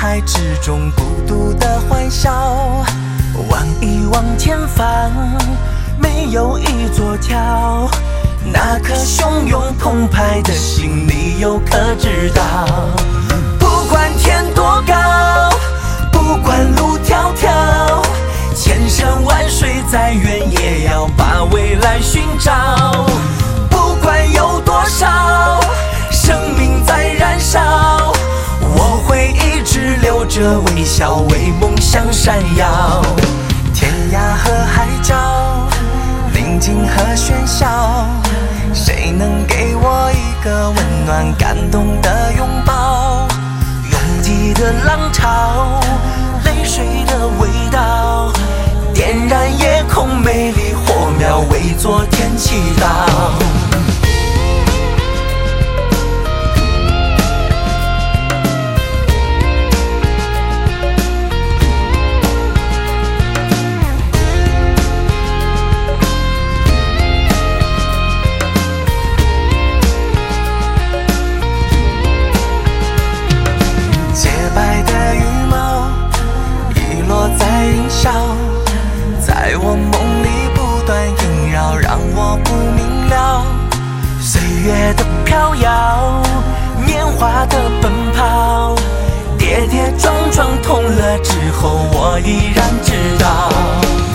海之中孤独的欢笑，望一望前方，没有一座桥。那颗汹涌澎湃的心，你又可知道？不管天多高，不管路迢迢，千山万水再远，也要把未来寻找。不管有多少生命在燃烧，我会一直留着微笑，为梦想闪耀。天涯和海角，宁静和喧嚣，谁能给我一个温暖感动的拥抱？拥挤的浪潮，泪水的味道，点燃夜空美丽火苗，为昨天祈祷。在我梦里不断萦绕，让我不明了。岁月的飘摇，年华的奔跑，跌跌撞撞痛了之后，我依然知道。